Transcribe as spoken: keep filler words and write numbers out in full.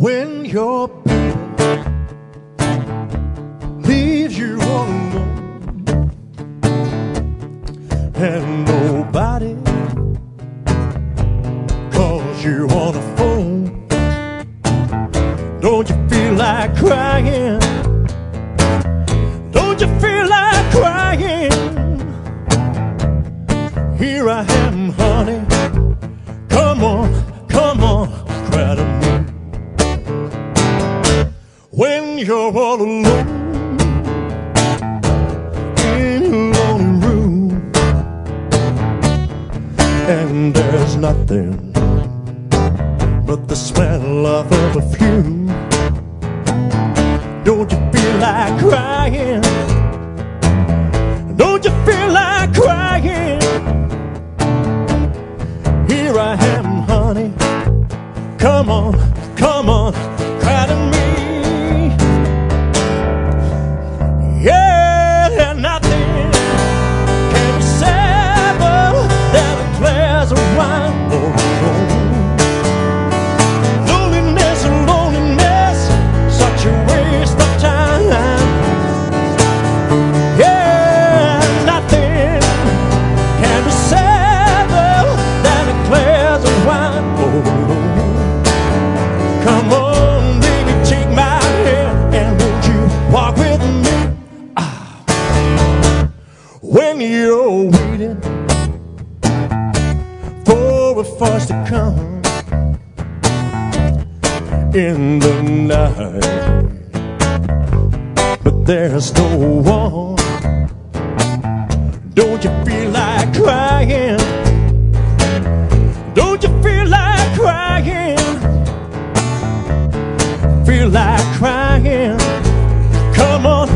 When your baby leaves you all alone and nobody calls you on the phone, don't you feel like crying? Don't you feel like crying? Here I am, honey. Come on, come on, cry to me. When you're all alone in your lonely room and there's nothing but the smell of a perfume, don't you feel like crying? Don't you feel like crying? Here I am, honey. Come on, come on, cry to me. Yeah, nothing can be sadder than a glass of wine. Loneliness, loneliness, such a waste of time. Yeah, nothing can be sadder than a glass of wine. Come on, baby, take my hand and won't you walk with me? When you're waiting for a force to come in the night, but there's no one, don't you feel like crying? Don't you feel like crying? Feel like crying? Come on,